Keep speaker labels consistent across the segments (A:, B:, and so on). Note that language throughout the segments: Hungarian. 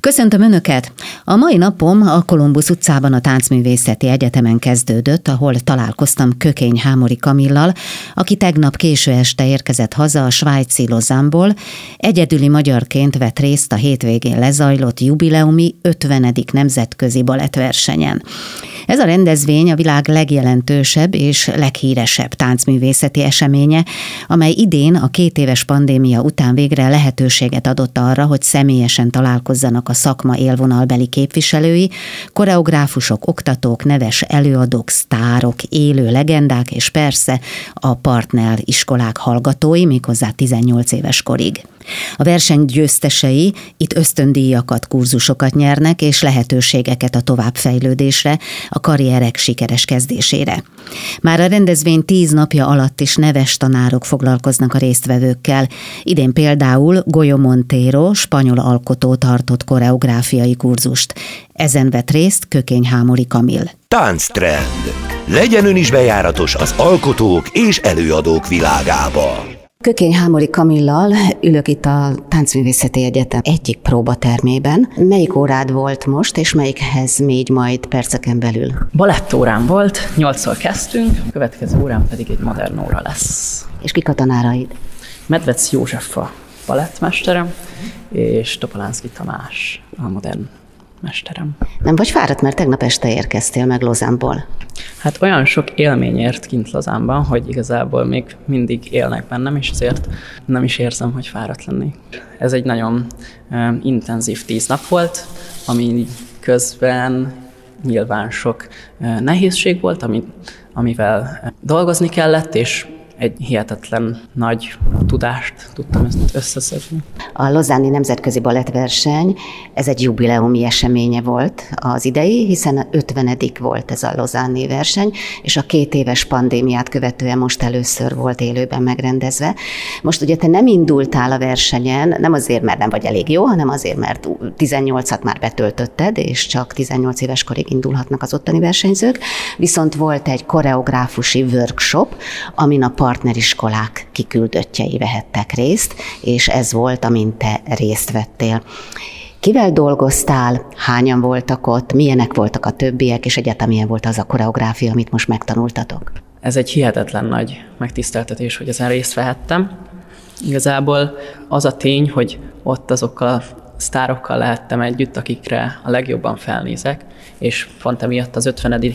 A: Köszöntöm Önöket! A mai napom a Kolumbusz utcában a Táncművészeti Egyetemen kezdődött, ahol találkoztam Kökény Hámori Kamillal, aki tegnap késő este érkezett haza a svájci Lausanne-ból. Egyedüli magyarként vett részt a hétvégén lezajlott jubileumi 50. nemzetközi balettversenyen. Ez a rendezvény a világ legjelentősebb és leghíresebb táncművészeti eseménye, amely idén a 2 éves pandémia után végre lehetőséget adott arra, hogy személyesen találkozzanak a szakma élvonalbeli képviselői, koreográfusok, oktatók, neves előadók, sztárok, élő legendák és persze a partner iskolák hallgatói, méghozzá 18 éves korig. A verseny győztesei itt ösztöndíjakat, kurzusokat nyernek és lehetőségeket a továbbfejlődésre, a karrierek sikeres kezdésére. Már a rendezvény 10 napja alatt is neves tanárok foglalkoznak a résztvevőkkel. Idén például Goyo Montero, spanyol alkotó tartott koreográfiai kurzust. Ezen vett részt Kökény Hámori Kamill.
B: Tánctrend. Legyen ön is bejáratos az alkotók és előadók világába.
A: Kökény Hámori Kamillal ülök itt a Táncművészeti Egyetem egyik próbatermében. Melyik órád volt most, és melyikhez mégy majd perceken belül?
C: Balettórán volt, 8-szor kezdtünk, a következő órán pedig egy modern óra lesz.
A: És kik a tanáraid?
C: Medvec József a balettmesterem, és Topolánszky Tamás a modern mesterem.
A: Nem vagy fáradt, mert tegnap este érkeztél meg Lausanne-ból?
C: Hát olyan sok élmény ért kint Lausanne-ban, hogy igazából még mindig élnek bennem, és ezért nem is érzem, hogy fáradt lennék. Ez egy nagyon intenzív 10 nap volt, ami közben nyilván sok nehézség volt, amivel dolgozni kellett, és egy hihetetlen nagy tudást tudtam ezt összeszedni.
A: A Lausanne-i nemzetközi balettverseny, ez egy jubileumi eseménye volt az idei, hiszen 50. volt ez a Lausanne-i verseny, és a 2 éves pandémiát követően most először volt élőben megrendezve. Most ugye te nem indultál a versenyen, nem azért, mert nem vagy elég jó, hanem azért, mert 18-at már betöltötted, és csak 18 éves korig indulhatnak az ottani versenyzők, viszont volt egy koreográfusi workshop, amin a partneriskolák kiküldöttjei vehettek részt, és ez volt, amin te részt vettél. Kivel dolgoztál, hányan voltak ott, milyenek voltak a többiek, és egyáltalán milyen volt az a koreográfia, amit most megtanultatok?
C: Ez egy hihetetlen nagy megtiszteltetés, hogy ezen részt vehettem. Igazából az a tény, hogy ott azokkal a sztárokkal lehettem együtt, akikre a legjobban felnézek, és pont emiatt az 50.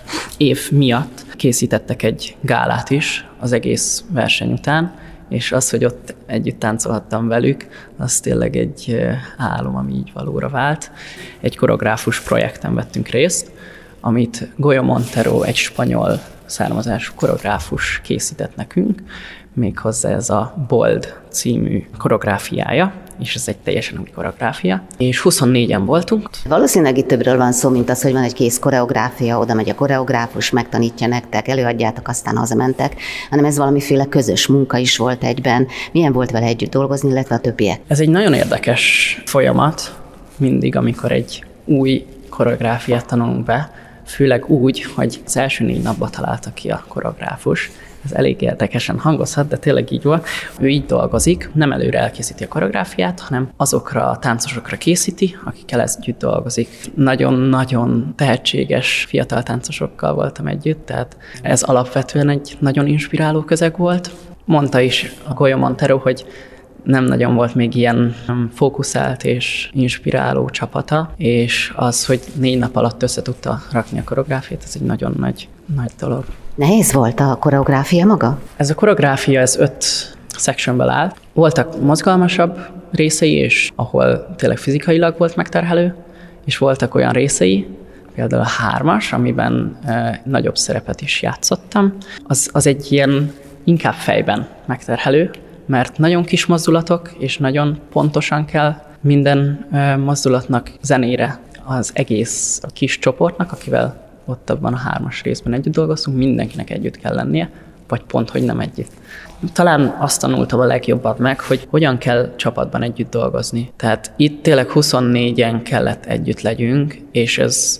C: év miatt készítettek egy gálát is az egész verseny után, és az, hogy ott együtt táncolhattam velük, az tényleg egy álom, ami így valóra vált. Egy koreográfus projekten vettünk részt, amit Goyo Montero, egy spanyol származású koreográfus készített nekünk, méghozzá ez a Bold című koreográfiája, és ez egy teljesen új koreográfia, és 24-en voltunk.
A: Valószínűleg itt többről van szó, mint az, hogy van egy kész koreográfia, oda megy a koreográfus, megtanítja nektek, előadjátok, aztán hazamentek, hanem ez valamiféle közös munka is volt egyben. Milyen volt vele együtt dolgozni, illetve a többiek?
C: Ez egy nagyon érdekes folyamat, mindig, amikor egy új koreográfiát tanulunk be, főleg úgy, hogy az első 4 napban találta ki a koreográfus. Ez elég érdekesen hangozhat, de tényleg így volt. Ő így dolgozik, nem előre elkészíti a koreográfiát, hanem azokra a táncosokra készíti, akikkel együtt dolgozik. Nagyon-nagyon tehetséges fiatal táncosokkal voltam együtt, tehát ez alapvetően egy nagyon inspiráló közeg volt. Mondta is a Goyo Montero, hogy nem nagyon volt még ilyen fókuszált és inspiráló csapata, és az, hogy 4 nap alatt össze tudta rakni a koreográfiát, ez egy nagyon nagy dolog.
A: Nehéz volt a koreográfia maga?
C: Ez a koreográfia, ez 5 sectionből áll. Voltak mozgalmasabb részei, és ahol tényleg fizikailag volt megterhelő, és voltak olyan részei, például a 3-as, amiben nagyobb szerepet is játszottam. Az egy ilyen inkább fejben megterhelő, mert nagyon kis mozdulatok, és nagyon pontosan kell minden mozdulatnak zenére az egész a kis csoportnak, akivel ott abban a 3-as részben együtt dolgoztunk, mindenkinek együtt kell lennie, vagy pont, hogy nem együtt. Talán azt tanultam a legjobban meg, hogy hogyan kell csapatban együtt dolgozni. Tehát itt tényleg 24-en kellett együtt legyünk, és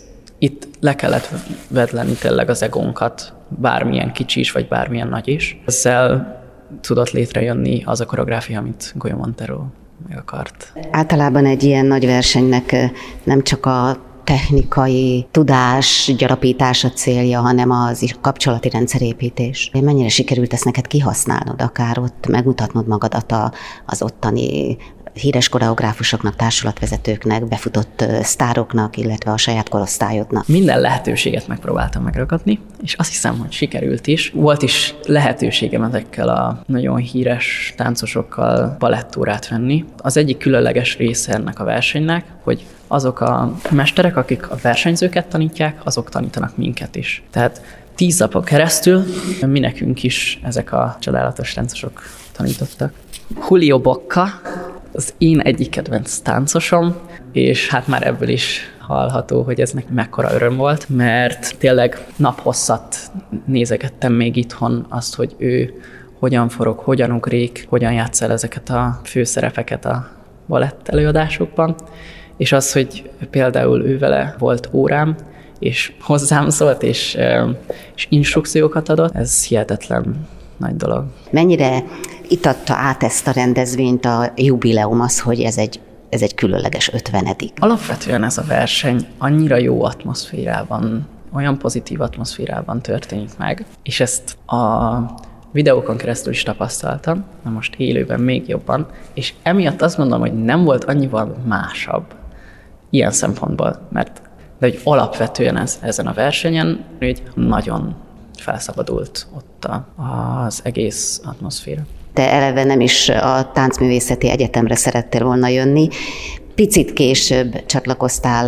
C: itt le kellett vedleni tényleg az egónkat, bármilyen kicsi is, vagy bármilyen nagy is. Ezzel tudott létrejönni az a koreográfia, amit Goyo Montero meg akart.
A: Általában egy ilyen nagy versenynek nem csak a technikai tudás gyarapítása célja, hanem az kapcsolati rendszerépítés. Mennyire sikerült ezt neked kihasználnod, akár ott megmutatnod magadat az ottani híres koreográfusoknak, társulatvezetőknek, befutott sztároknak, illetve a saját korosztályodnak?
C: Minden lehetőséget megpróbáltam megragadni, és azt hiszem, hogy sikerült is. Volt is lehetőségem ezekkel a nagyon híres táncosokkal balettórát venni. Az egyik különleges része ennek a versenynek, hogy azok a mesterek, akik a versenyzőket tanítják, azok tanítanak minket is. Tehát 10 napon keresztül mi nekünk is ezek a csodálatos táncosok tanítottak. Julio Bocca az én egyik kedvenc táncosom, és hát már ebből is hallható, hogy ez neki mekkora öröm volt, mert tényleg naphosszat nézegettem még itthon azt, hogy ő hogyan forog, hogyan ugrik, hogyan játsz el ezeket a főszerepeket a balett előadásokban, és az, hogy például ő vele volt órám, és hozzám szólt, és instrukciókat adott, ez hihetetlen nagy dolog.
A: Mennyire itatta át ezt a rendezvényt a jubileum, az, hogy ez egy különleges 50.
C: Alapvetően ez a verseny annyira jó atmoszférában, olyan pozitív atmoszférában történik meg, és ezt a videókon keresztül is tapasztaltam, na most élőben még jobban, és emiatt azt mondom, hogy nem volt annyival másabb ilyen szempontból, de hogy alapvetően ezen a versenyen hogy nagyon felszabadult ott az egész atmoszféra.
A: Te eleve nem is a Táncművészeti Egyetemre szerettél volna jönni, picit később csatlakoztál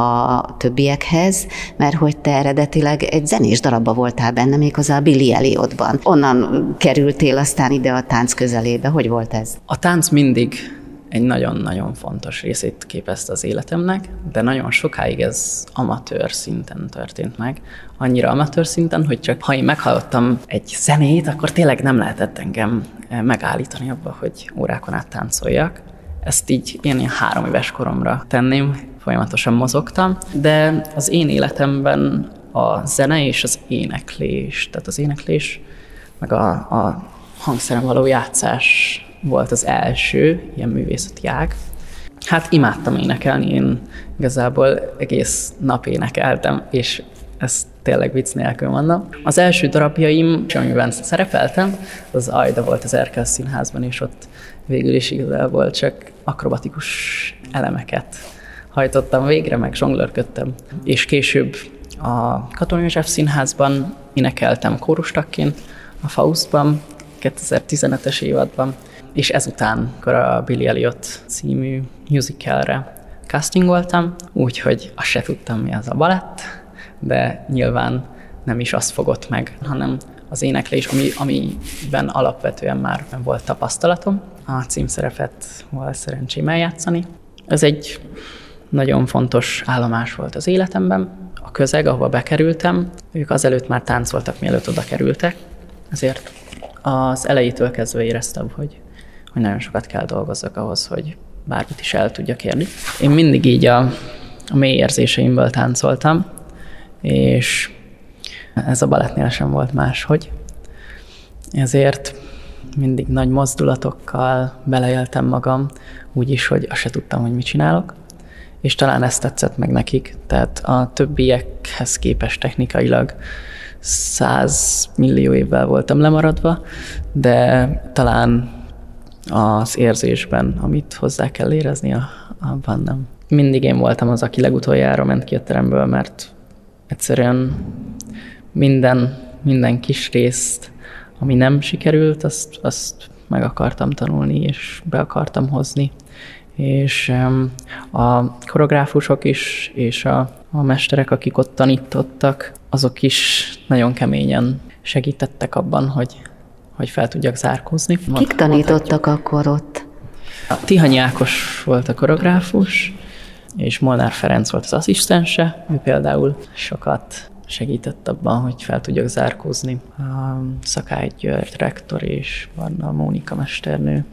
A: a többiekhez, mert hogy te eredetileg egy zenés darabba voltál benne, méghozzá a Billy Elliotban. Onnan kerültél aztán ide a tánc közelébe. Hogy volt ez?
C: A tánc mindig egy nagyon-nagyon fontos részét képezte az életemnek, de nagyon sokáig ez amatőr szinten történt meg. Annyira amatőr szinten, hogy csak ha én meghallottam egy zenét, akkor tényleg nem lehetett engem megállítani abba, hogy órákon át táncoljak. Ezt így ilyen 3 éves koromra tenném, folyamatosan mozogtam, de az én életemben a zene és az éneklés, tehát az éneklés, meg a hangszeren való játszás volt az első ilyen művészeti ág. Hát imádtam énekelni, én igazából egész nap énekeltem, és ezt tényleg vicc nélkül mondom. Az első darabjaim, amiben szerepeltem, az Ajda volt az Erkel Színházban, és ott végül is igazából csak akrobatikus elemeket hajtottam végre, meg zsonglőrködtem. És később a Katona József Színházban énekeltem kórustakként, a Faustban, 2015-es évadban, és ezután akkor a Billy Elliot című musicalre castingoltam, úgyhogy azt se tudtam, mi az a balett, de nyilván nem is azt fogott meg, hanem az éneklés, amiben alapvetően már volt tapasztalatom. A címszerepet volt szerencsém eljátszani. Ez egy nagyon fontos állomás volt az életemben. A közeg, ahova bekerültem, ők azelőtt már táncoltak, mielőtt oda kerültek, ezért az elejétől kezdve éreztem, hogy nagyon sokat kell dolgozzak ahhoz, hogy bármit is el tudjak érni. Én mindig így a mély érzéseimből táncoltam, és ez a balettnél sem volt máshogy. Ezért mindig nagy mozdulatokkal beleéltem magam, úgyis, hogy azt se tudtam, hogy mit csinálok, és talán ezt tetszett meg nekik. Tehát a többiekhez képest technikailag 100 millió évvel voltam lemaradva, de talán az érzésben, amit hozzá kell érezni, abban nem. Mindig én voltam az, aki legutoljára ment ki a teremből, mert egyszerűen minden kis részt, ami nem sikerült, azt meg akartam tanulni, és be akartam hozni. És a koreográfusok is, és a mesterek, akik ott tanítottak, azok is nagyon keményen segítettek abban, hogy fel tudjak zárkózni.
A: Kik tanítottak akkor ott?
C: A Tihanyi Ákos volt a koreográfus, és Molnár Ferenc volt az asszisztense. Ő például sokat segített abban, hogy fel tudjak zárkózni. A Szakály György rektor és Varna Mónika mesternő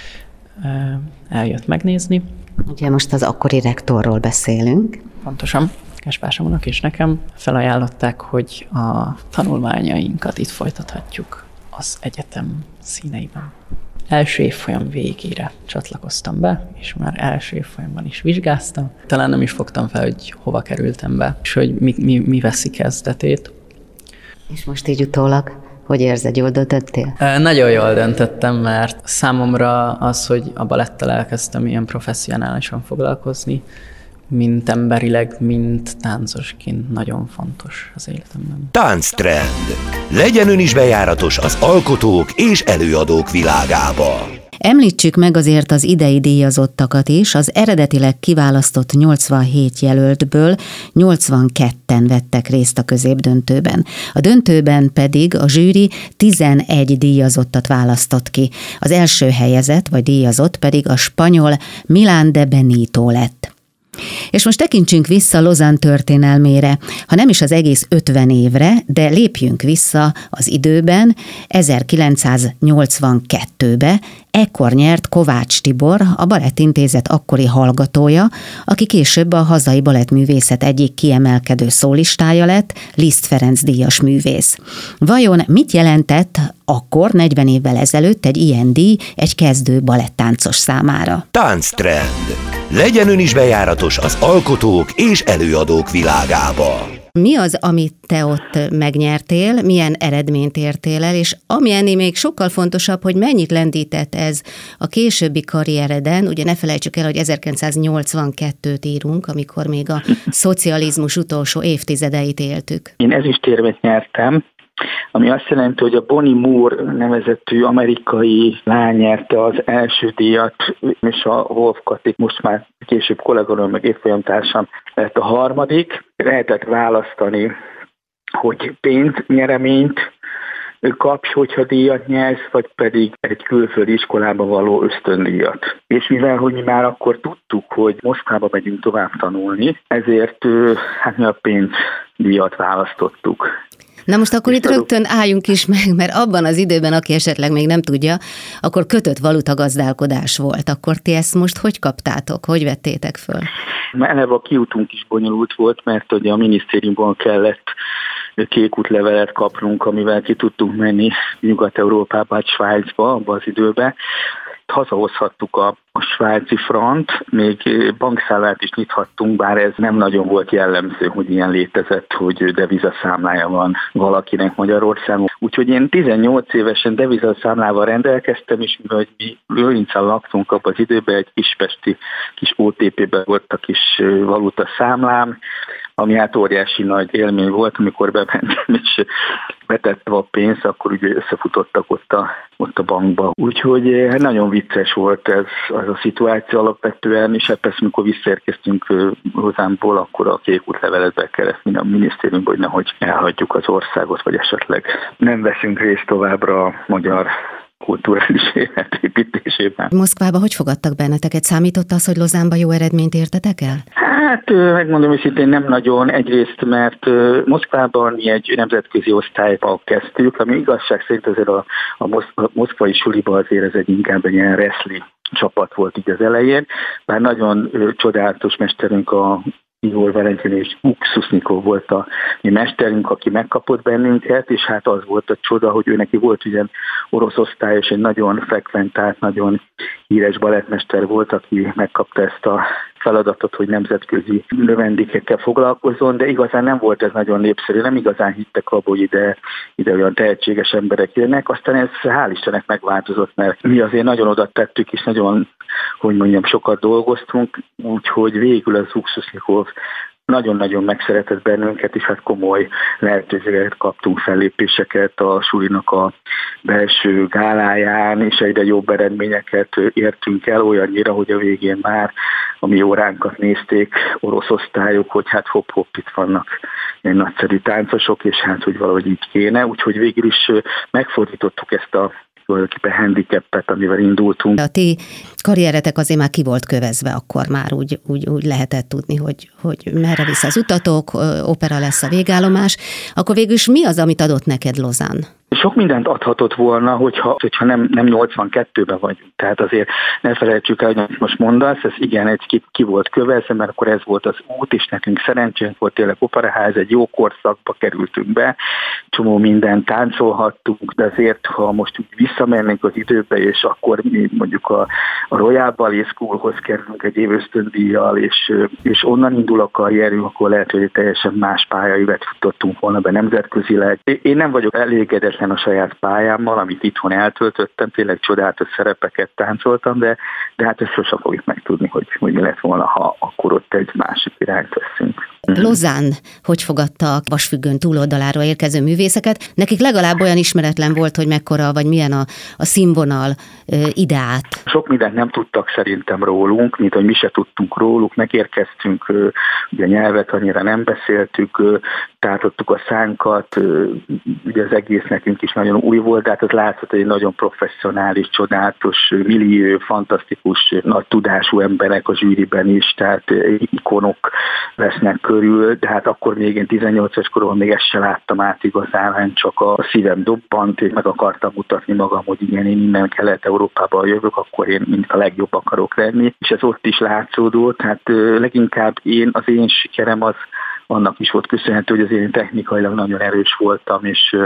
C: eljött megnézni.
A: Ugye most az akkori rektorról beszélünk.
C: Pontosan. Gáspár Samunak és nekem felajánlották, hogy a tanulmányainkat itt folytathatjuk az egyetem színeiben. első évfolyam végére csatlakoztam be, és már első évfolyamban is vizsgáztam. Talán nem is fogtam fel, hogy hova kerültem be, és hogy mi veszi kezdetét.
A: És most így utólag, hogy érzed, jól döntöttél?
C: Nagyon jól döntöttem, mert számomra az, hogy a balettel elkezdtem ilyen professzionálisan foglalkozni, mint emberileg, mint táncosként nagyon fontos az életemben.
B: Tánctrend. Legyen ön is bejáratos az alkotók és előadók világába.
A: Említsük meg azért az idei díjazottakat is, az eredetileg kiválasztott 87 jelöltből 82-en vettek részt a középdöntőben. A döntőben pedig a zsűri 11 díjazottat választott ki. Az első helyezett vagy díjazott pedig a spanyol Milán de Benito lett. És most tekintsünk vissza Lausanne történelmére, ha nem is az egész 50 évre, de lépjünk vissza az időben, 1982-be, ekkor nyert Kovács Tibor, a Balettintézet akkori hallgatója, aki később a hazai balettművészet egyik kiemelkedő szólistája lett, Liszt Ferenc díjas művész. Vajon mit jelentett akkor, 40 évvel ezelőtt egy ilyen díj egy kezdő balettáncos számára?
B: Tánctrend. Legyen ön is bejáratos az alkotók és előadók világába.
A: Mi az, amit te ott megnyertél, milyen eredményt értél el, és ami ennél még sokkal fontosabb, hogy mennyit lendített ez a későbbi karriereden, ugye ne felejtsük el, hogy 1982-t írunk, amikor még a szocializmus utolsó évtizedeit éltük.
D: Én ezüstérmet nyertem, ami azt jelenti, hogy a Bonnie Moore nevezetű amerikai lány nyerte az első díjat, és a Wolf Kati, most már később kolléganőm meg évfolyamtársam lett a harmadik. Lehetett választani, hogy pénznyereményt kapj, hogyha díjat nyersz, vagy pedig egy külföldi iskolába való ösztöndíjat. És mivel, hogy mi már akkor tudtuk, hogy Moszkvába megyünk tovább tanulni, ezért mi a pénzdíjat választottuk.
A: Na most akkor itt rögtön álljunk is meg, mert abban az időben, aki esetleg még nem tudja, akkor kötött valutagazdálkodás volt. Akkor ti ezt most hogy kaptátok? Hogy vettétek föl?
D: Eleve a kiutunk is bonyolult volt, mert ugye a minisztériumban kellett kék útlevelet kapnunk, amivel ki tudtunk menni Nyugat-Európába, Svájcba, abban az időben. Hazahozhattuk a svájci frant, még bankszámlát is nyithattunk, bár ez nem nagyon volt jellemző, hogy ilyen létezett, hogy devizaszámlája van valakinek Magyarországon. Úgyhogy én 18 évesen devizaszámlával rendelkeztem, és mivel mi Lőrincán laktunk abban az időben, egy kispesti kis OTP-ben volt a kis valutaszámlám, ami hát óriási nagy élmény volt, amikor bementem és betettem a pénzt, akkor ugye összefutottak ott a bankba. Úgyhogy nagyon vicces volt ez az a szituáció alapvetően, és hát persze, amikor visszaérkeztünk Lausanne-ból, akkor a kék útlevelet be kellett a minisztériumban, hogy nehogy elhagyjuk az országot, vagy esetleg nem veszünk részt továbbra a magyar kulturális élet építésében.
A: Moszkvában hogy fogadtak benneteket? Számított az, hogy Lausanne-ba jó eredményt értetek el?
D: Hát megmondom őszintén nem nagyon, egyrészt, mert Moszkvában mi egy nemzetközi osztályba kezdtük, ami igazság szerint azért a moszkvai suliba azért ez egy inkább egy ilyen wrestling csapat volt így az elején, bár nagyon csodálatos mesterünk a Igor Valentin és Ukszusznikov volt a mi mesterünk, aki megkapott bennünket, és hát az volt a csoda, hogy ő neki volt ugyan orosz osztályos, egy nagyon frekventált, nagyon híres balettmester volt, aki megkapta ezt a feladatot, hogy nemzetközi növendékekkel foglalkozzon, de igazán nem volt ez nagyon népszerű, nem igazán hittek abba, hogy ide olyan tehetséges emberek jönnek, aztán ez hál' Istennek megváltozott, mert mi azért nagyon oda tettük, és nagyon, hogy mondjam, sokat dolgoztunk, úgyhogy végül az Ukszusznikov nagyon-nagyon megszeretett bennünket, és hát komoly lehetőséget kaptunk, fellépéseket a sulinak a belső gáláján, és egyre jobb eredményeket értünk el, olyannyira, hogy a végén már a mi óránkat nézték orosz osztályok, hogy hát hopp-hopp, itt vannak ilyen nagyszerű táncosok, és hát, hogy valahogy így kéne, úgyhogy végül is megfordítottuk ezt a handicapet, amivel indultunk.
A: A ti karrieretek azért már ki volt kövezve, akkor már úgy lehetett tudni, hogy merre visz az utatok, opera lesz a végállomás. Akkor végül is mi az, amit adott neked Lausanne?
D: Sok mindent adhatott volna, hogyha nem 82-ben vagyunk. Tehát azért ne felejtsük el, hogy most mondasz, ez igen, egy ki volt kövezve, mert akkor ez volt az út, és nekünk szerencsénk volt, tényleg operaház, egy jó korszakba kerültünk be, csomó mindent táncolhattunk, de azért, ha most úgy visszamennénk az időbe, és akkor mi mondjuk a Royal Ballet Schoolhoz kerülünk egy évösztöndíjjal, és onnan indul a karrierünk, akkor lehet, hogy egy teljesen más pályaívet futottunk volna be nemzetközileg. Én nem vagyok elégedetlen a saját pályámmal, amit itthon eltöltöttem, tényleg csodálatos szerepeket táncoltam, de hát ezt sosem fogjuk megtudni, hogy mi lett volna, ha akkor ott egy másik irányt veszünk.
A: Lausanne hogy fogadta a vasfüggöny túloldaláról érkező művészeket? Nekik legalább olyan ismeretlen volt, hogy mekkora, vagy milyen a színvonal ideát.
D: Sok mindent nem tudtak szerintem rólunk, mint hogy mi se tudtunk róluk, megérkeztünk, ugye a nyelvet annyira nem beszéltük, tártottuk a szánkat, ugye az egész nekünk is nagyon új volt, de hát az látszott, hogy egy nagyon professzionális, csodálatos millió, fantasztikus, nagy tudású emberek a zsűriben is, tehát ikonok lesznek körül, de hát akkor még én 18-as koromban még ezt se láttam át igazán, csak a szívem dobbant, és meg akartam mutatni magam, hogy igen, én innen Kelet-Európába jövök, akkor én mind a legjobb akarok lenni, és ez ott is látszódott, tehát leginkább az én sikerem az annak is volt köszönhető, hogy azért én technikailag nagyon erős voltam,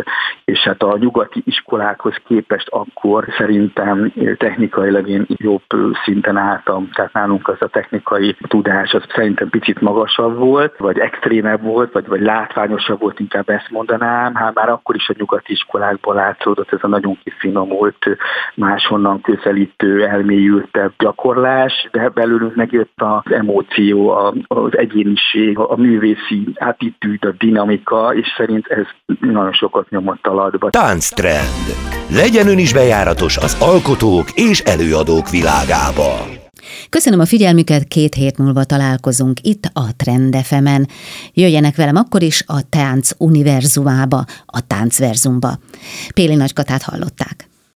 D: és hát a nyugati iskolákhoz képest akkor szerintem technikailag én jobb szinten álltam, tehát nálunk az a technikai tudás az szerintem picit magasabb volt, vagy extrémebb volt, vagy látványosabb volt, inkább ezt mondanám, hát már akkor is a nyugati iskolákban látszódott ez a nagyon kifinomult, máshonnan közelítő, elmélyültebb gyakorlás, de belőlünk megjött az emóció, az egyéniség, a művészi attitűd, a dinamika, és szerint ez nagyon sokat nyomott alatba.
B: Tánctrend. Legyen ön is bejáratos az alkotók és előadók világába.
A: Köszönöm a figyelmüket, 2 hét múlva találkozunk itt a Trend FM-en. Jöjjenek velem akkor is a tánc univerzumába, a táncverzumba. Péli Nagykatát hallották.